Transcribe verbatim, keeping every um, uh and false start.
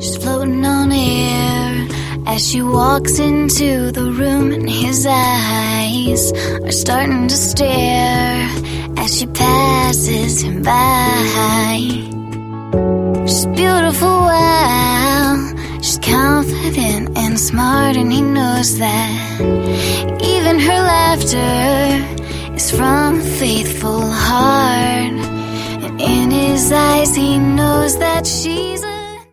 She's floating on air as she walks into the room, and his eyes are starting to stare as she passes him by. She's beautiful, wow. She's confident and smart, and he knows that. Even her laughter is from a faithful heart, and in his eyes he knows that she's a